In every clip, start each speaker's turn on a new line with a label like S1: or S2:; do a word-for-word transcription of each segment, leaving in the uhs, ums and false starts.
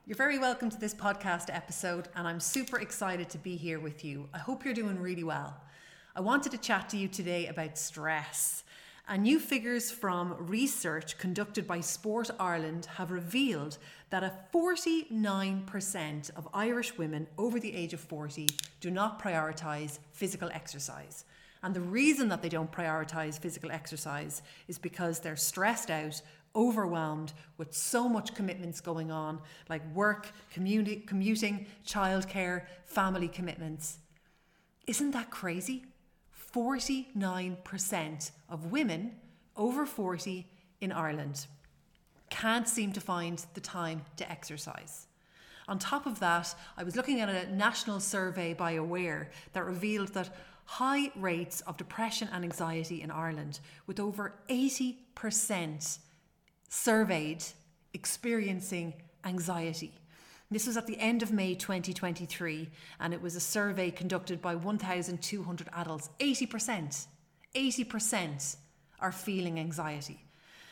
S1: You're very welcome to this podcast episode, and I'm super excited to be here with you. I hope you're doing really well. I wanted to chat to you today about stress. And new figures from research conducted by Sport Ireland have revealed that a forty-nine percent of Irish women over the age of forty do not prioritise physical exercise. And the reason that they don't prioritise physical exercise is because they're stressed out, overwhelmed with so much commitments going on, like work, communi- commuting, childcare, family commitments. Isn't that crazy? forty-nine percent of women over forty in Ireland can't seem to find the time to exercise. On top of that, I was looking at a national survey by Aware that revealed that high rates of depression and anxiety in Ireland, with over eighty percent surveyed experiencing anxiety. This was at the end of May twenty twenty-three, and it was a survey conducted by one thousand two hundred adults. eighty percent, eighty percent are feeling anxiety.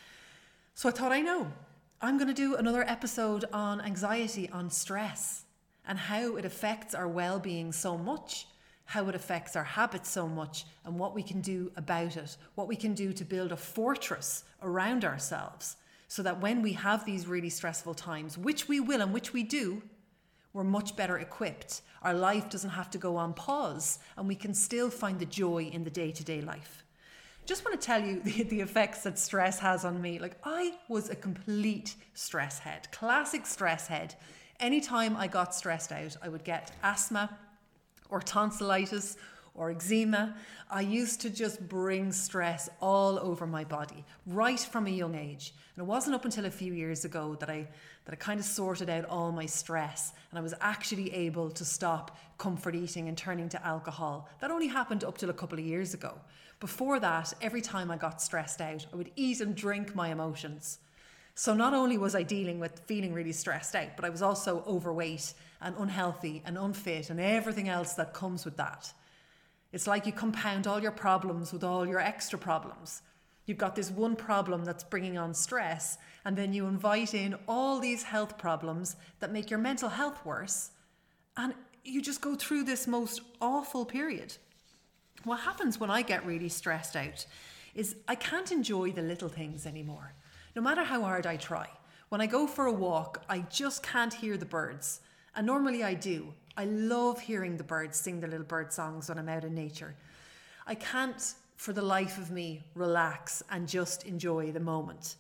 S1: So I thought, I know, I'm going to do another episode on anxiety, on stress, and how it affects our well-being so much, how it affects our habits so much, and what we can do about it, what we can do to build a fortress around ourselves, so that when we have these really stressful times, which we will and which we do, we're much better equipped. Our life doesn't have to go on pause, and we can still find the joy in the day-to-day life. Just want to tell you the, the effects that stress has on me. Like, I was a complete stress head, classic stress head. Anytime I got stressed out, I would get asthma or tonsillitis or eczema. I used to just bring stress all over my body right from a young age. And it wasn't up until a few years ago that I that I kind of sorted out all my stress, and I was actually able to stop comfort eating and turning to alcohol. That only happened up till a couple of years ago. Before that, every time I got stressed out, I would eat and drink my emotions. So not only was I dealing with feeling really stressed out, but I was also overweight and unhealthy and unfit and everything else that comes with that. It's like you compound all your problems with all your extra problems. You've got this one problem that's bringing on stress, and then you invite in all these health problems that make your mental health worse, and you just go through this most awful period. What happens when I get really stressed out is I can't enjoy the little things anymore, no matter how hard I try. When I go for a walk, I just can't hear the birds, and normally I do. I love hearing the birds sing their little bird songs when I'm out in nature. I can't, for the life of me, relax and just enjoy the moment.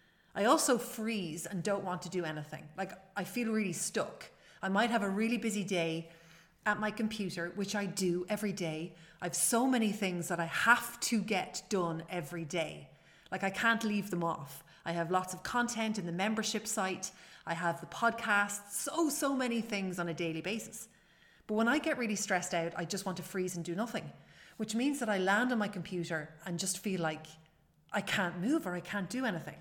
S1: I also freeze and don't want to do anything. Like, I feel really stuck. I might have a really busy day at my computer, which I do every day. I have so many things that I have to get done every day. Like, I can't leave them off. I have lots of content in the membership site. I have the podcast, so, so many things on a daily basis. But when I get really stressed out, I just want to freeze and do nothing, which means that I land on my computer and just feel like I can't move or I can't do anything.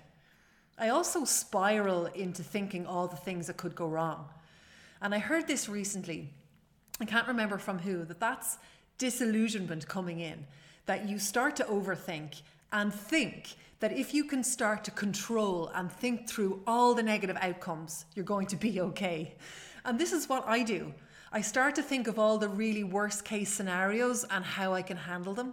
S1: I also spiral into thinking all the things that could go wrong. And I heard this recently, I can't remember from who, that that's disillusionment coming in, that you start to overthink and think that if you can start to control and think through all the negative outcomes, you're going to be okay. And this is what I do. I start to think of all the really worst case scenarios and how I can handle them.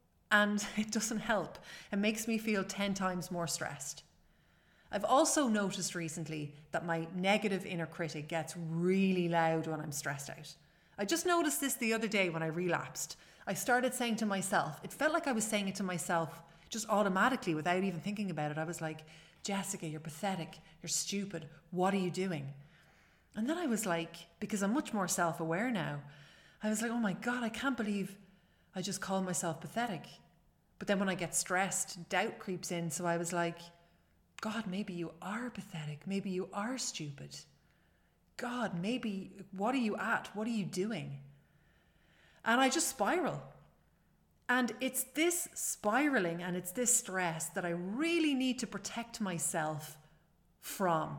S1: And it doesn't help. It makes me feel ten times more stressed. I've also noticed recently that my negative inner critic gets really loud when I'm stressed out. I just noticed this the other day when I relapsed. I started saying to myself, it felt like I was saying it to myself just automatically without even thinking about it. I was like, Jessica, you're pathetic, you're stupid, what are you doing? And then I was like, because I'm much more self-aware now, I was like, oh my God, I can't believe I just called myself pathetic. But then when I get stressed, doubt creeps in. So I was like, God, maybe you are pathetic. Maybe you are stupid. God, maybe, what are you at? What are you doing? And I just spiral. And it's this spiraling and it's this stress that I really need to protect myself from,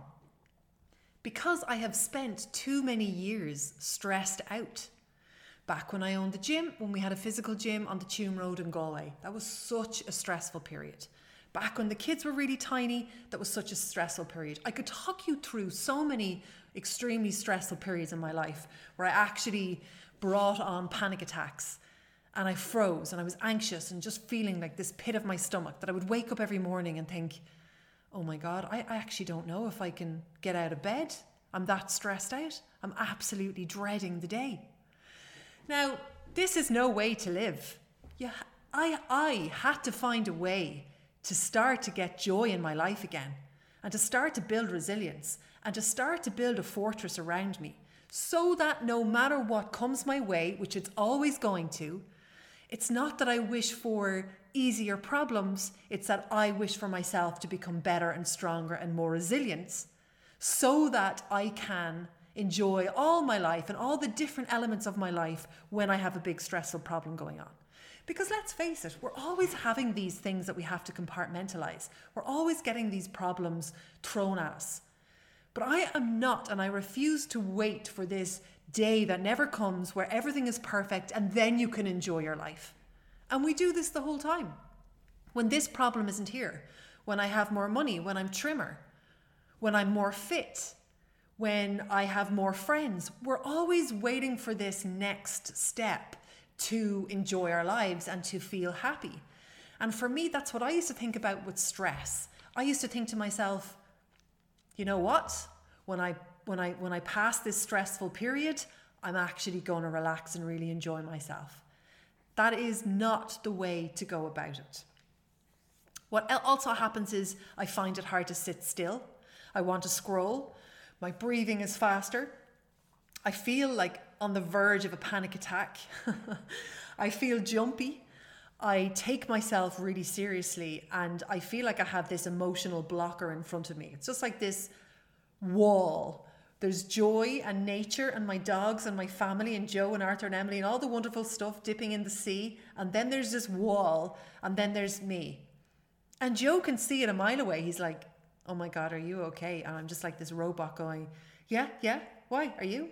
S1: because I have spent too many years stressed out. Back when I owned the gym, when we had a physical gym on the Tuam Road in Galway, that was such a stressful period. back when the kids were really tiny, that was such a stressful period. I could talk you through so many extremely stressful periods in my life where I actually brought on panic attacks and I froze and I was anxious and just feeling like this pit of my stomach, that I would wake up every morning and think, oh my God, I, I actually don't know if I can get out of bed. I'm that stressed out. I'm absolutely dreading the day. Now, this is no way to live. Yeah, I, I had to find a way to start to get joy in my life again, and to start to build resilience, and to start to build a fortress around me, so that no matter what comes my way, which it's always going to, it's not that I wish for easier problems, it's that I wish for myself to become better and stronger and more resilient, so that I can enjoy all my life and all the different elements of my life when I have a big stressful problem going on. Because let's face it, we're always having these things that we have to compartmentalize. We're always getting these problems thrown at us. But I am not, and I refuse to wait for this day that never comes where everything is perfect and then you can enjoy your life. And we do this the whole time. When this problem isn't here, when I have more money, when I'm trimmer, when I'm more fit, when I have more friends, we're always waiting for this next step to enjoy our lives and to feel happy. And for me, that's what I used to think about with stress. I used to think to myself, you know what? When I when I when I pass this stressful period, I'm actually going to relax and really enjoy myself. That is not the way to go about it. What also happens is I find it hard to sit still. I want to scroll. My breathing is faster. I feel like on the verge of a panic attack. I feel jumpy. I take myself really seriously, and I feel like I have this emotional blocker in front of me. It's just like this wall. There's joy and nature and my dogs and my family and Joe and Arthur and Emily and all the wonderful stuff dipping in the sea. And then there's this wall, and then there's me. And Joe can see it a mile away. He's like, oh my God, are you okay? And I'm just like this robot going, yeah, yeah, why? Are you?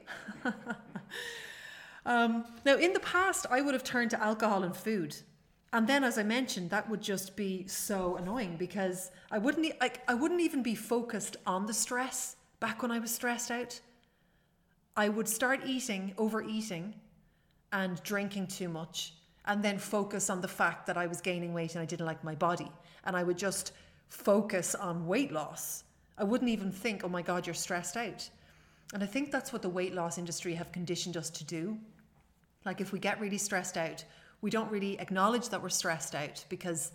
S1: um, now, in the past, I would have turned to alcohol and food. And then, as I mentioned, that would just be so annoying because I wouldn't, e- like, I wouldn't even be focused on the stress back when I was stressed out. I would start eating, overeating and drinking too much, and then focus on the fact that I was gaining weight and I didn't like my body. And I would just focus on weight loss. I wouldn't even think, oh my God, you're stressed out. And I think that's what the weight loss industry have conditioned us to do. Like if we get really stressed out, we don't really acknowledge that we're stressed out because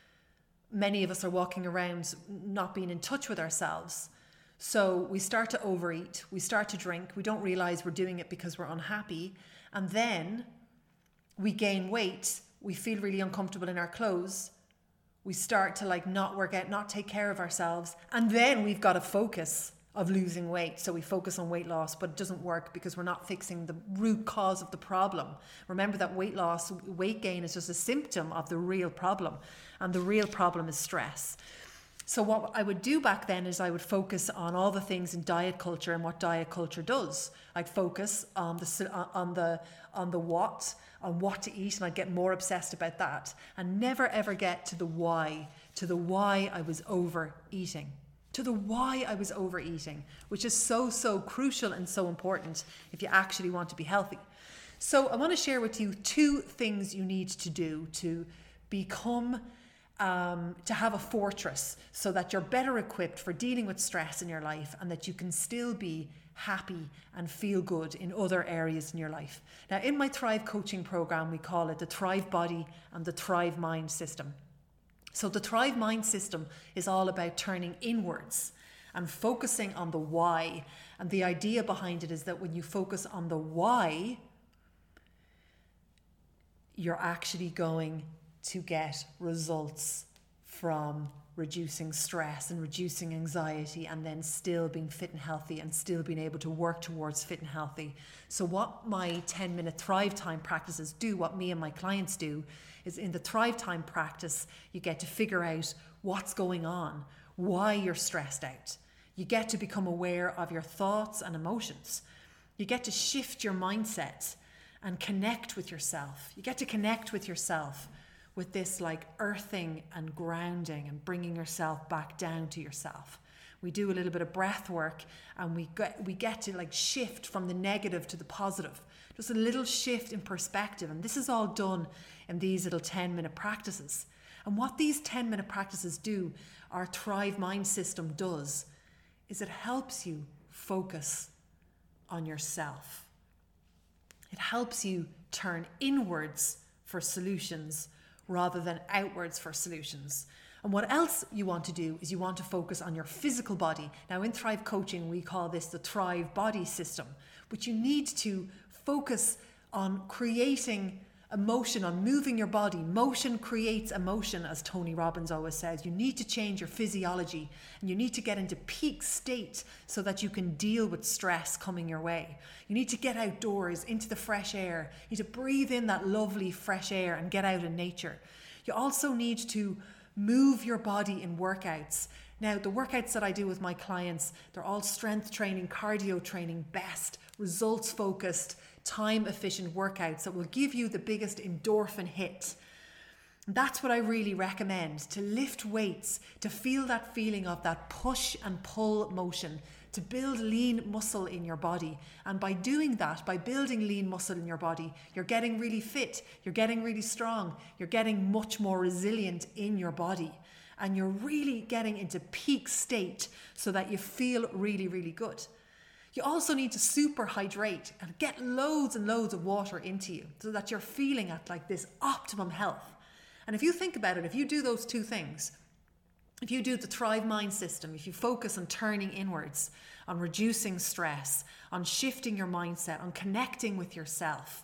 S1: many of us are walking around not being in touch with ourselves. So we start to overeat, we start to drink, we don't realize we're doing it because we're unhappy. And then we gain weight, we feel really uncomfortable in our clothes. We start to like not work out, not take care of ourselves. And then we've got a focus of losing weight. So we focus on weight loss, but it doesn't work because we're not fixing the root cause of the problem. Remember that weight loss, weight gain is just a symptom of the real problem. And the real problem is stress. So what I would do back then is I would focus on all the things in diet culture and what diet culture does. I'd focus on the on the on the what, on what to eat, and I'd get more obsessed about that and never ever get to the why, to the why I was overeating. To the why I was overeating, which is so, so crucial and so important if you actually want to be healthy. So I want to share with you two things you need to do to become, um, to have a fortress so that you're better equipped for dealing with stress in your life and that you can still be happy and feel good in other areas in your life. Now, in my Thrive coaching program, we call it the Thrive Body and the Thrive Mind system. So the Thrive Mind system is all about turning inwards and focusing on the why. And the idea behind it is that when you focus on the why, you're actually going to get results from reducing stress and reducing anxiety and then still being fit and healthy and still being able to work towards fit and healthy. So what my ten minute Thrive Time practices do, what me and my clients do, is in the Thrive Time practice, you get to figure out what's going on, why you're stressed out. You get to become aware of your thoughts and emotions. You get to shift your mindset and connect with yourself. You get to connect with yourself with this like earthing and grounding and bringing yourself back down to yourself. We do a little bit of breath work and we get, we get to like shift from the negative to the positive. Just a little shift in perspective. And this is all done in these little ten minute practices. And what these ten minute practices do, our Thrive Mind system does, is it helps you focus on yourself. It helps you turn inwards for solutions rather than outwards for solutions. And what else you want to do is you want to focus on your physical body. Now in Thrive Coaching, we call this the Thrive Body System, but you need to focus on creating emotion, on moving your body. Motion creates emotion, as Tony Robbins always says. You need to change your physiology and you need to get into peak state so that you can deal with stress coming your way. You need to get outdoors into the fresh air. You need to breathe in that lovely fresh air and get out in nature. You also need to move your body in workouts. Now, the workouts that I do with my clients, they're all strength training, cardio training, best, results focused, time efficient workouts that will give you the biggest endorphin hit. That's what I really recommend, to lift weights, to feel that feeling of that push and pull motion, to build lean muscle in your body. And by doing that, by building lean muscle in your body, you're getting really fit, you're getting really strong, you're getting much more resilient in your body. And you're really getting into peak state so that you feel really, really good. You also need to super hydrate and get loads and loads of water into you so that you're feeling at like this optimum health. And if you think about it, if you do those two things, if you do the Thrive Mind system, if you focus on turning inwards, on reducing stress, on shifting your mindset, on connecting with yourself,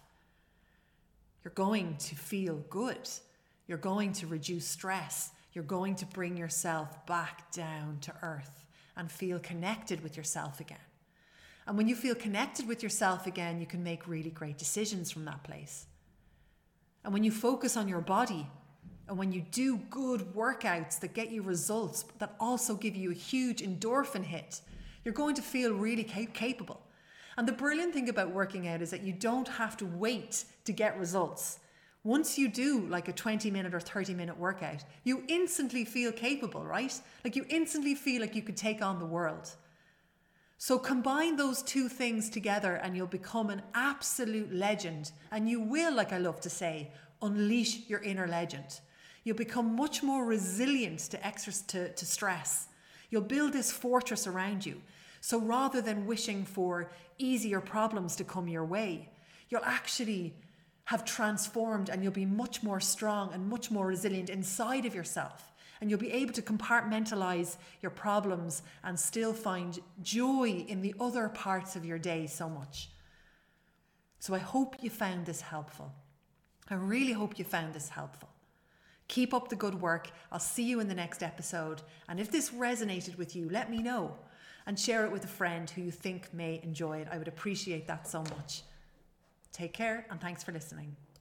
S1: you're going to feel good. You're going to reduce stress. You're going to bring yourself back down to earth and feel connected with yourself again. And when you feel connected with yourself again, you can make really great decisions from that place. And when you focus on your body, and when you do good workouts that get you results, that also give you a huge endorphin hit, you're going to feel really cap- capable. And the brilliant thing about working out is that you don't have to wait to get results. Once you do like a twenty minute or thirty minute workout, you instantly feel capable, right? Like you instantly feel like you could take on the world. So combine those two things together and you'll become an absolute legend. And you will, like I love to say, unleash your inner legend. You'll become much more resilient to, extra, to, to stress. You'll build this fortress around you. So rather than wishing for easier problems to come your way, you'll actually have transformed and you'll be much more strong and much more resilient inside of yourself. And you'll be able to compartmentalize your problems and still find joy in the other parts of your day so much. So I hope you found this helpful. I really hope you found this helpful. Keep up the good work. I'll see you in the next episode. And if this resonated with you, let me know and share it with a friend who you think may enjoy it. I would appreciate that so much. Take care and thanks for listening.